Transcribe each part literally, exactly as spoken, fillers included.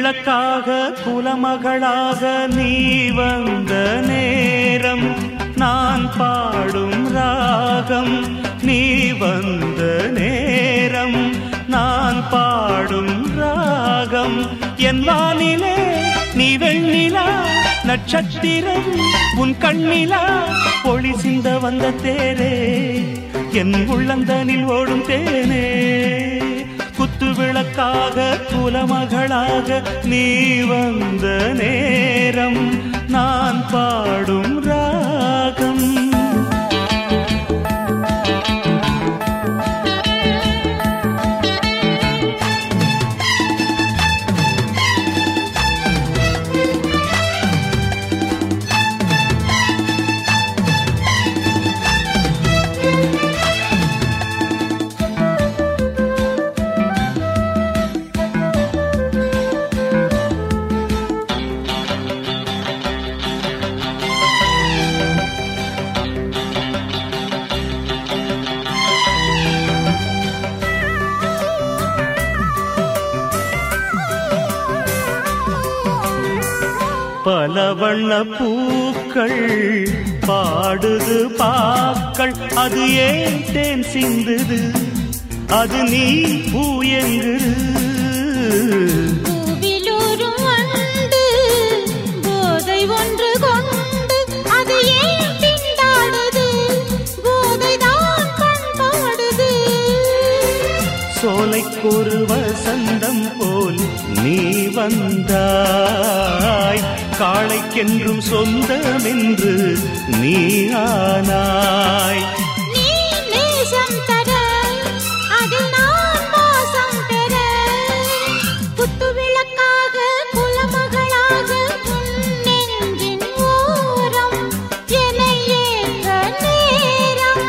விளக்காக குலமகளாக நீ வந்த நேரம் நான் பாடும் ராகம் நீ வந்த நேரம் நான் பாடும் ராகம் என் வானிலே நீ வெண்ணிலா நட்சத்திரம் உன் கண்ணிலா ஒளி சிந்த வந்த தேரே என் உள்ளந்தனில் ஓடும் தேனே குத்து விளக்காக குலமகளாக நீ வந்த நேரம் நான் பாடும் ராகம் பல வண்ண பூக்கள் பாடுது பாக்கள் அது ஏன் தேன் சிந்துது அது நீ பூயங்குது பூவிலூரும் வண்டு போதை ஒன்று கொண்டு அது ஏன் திண்டாடுது போதைதான் பண்பாடுது சோலைக்கொரு வசந்தம் போல் நீ வந்தாய் காளைக்கென்றும் சொந்தமென்று நீ ஆனாய் நீ நேசம் தர அதில் நான் வாசம் பெற குத்து விளக்காக குலமகளாக உன் நெஞ்சின் ஓரம் என்னை ஏற்ற நேரம்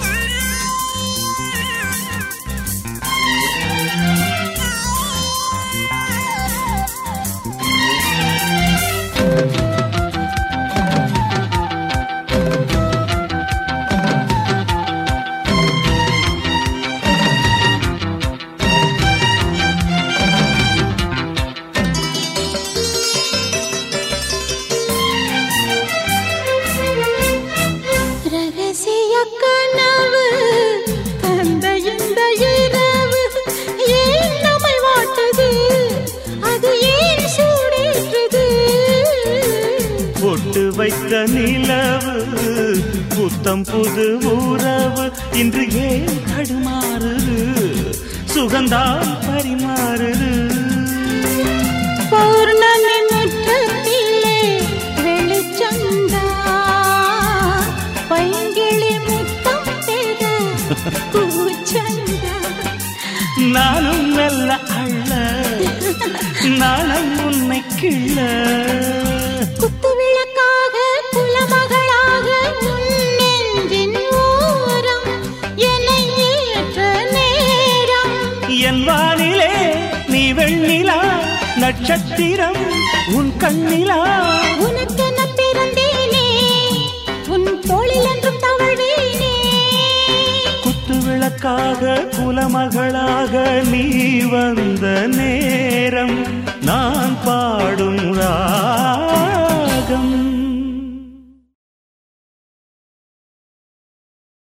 ரகசிய கனவு தந்த இந்த இரவு ஏன் நம்மை வாட்டுது அது ஏன் சூடேற்றுது பொட்டு வைத்த நிலவு புத்தம் புது உறவு இன்று ஏன் தடுமாறுது சுகந்தான் பரிமாறுது பௌர்ணமி முற்றத்திலே வெளிச்சந்தா பைங்கிளி முத்தம் பெற பூச்சந்தா நானும் மெல்ல அள்ள நானும் உன்னை கிள்ள குத்து விளக்காக குலமகளாக உன் நெஞ்சின் ஓரம் என்னை ஏற்ற நேரம் என் வானிலே நீ வெண்ணிலா நட்சத்திரம் உன் கண்ணிலா உனக்கென பிறந்தேனே உன் தோளில் என்றும் தவழ்வேனே குத்து விளக்காக குலமகளாக நீ வந்த நேரம் நான் பாடும் ரா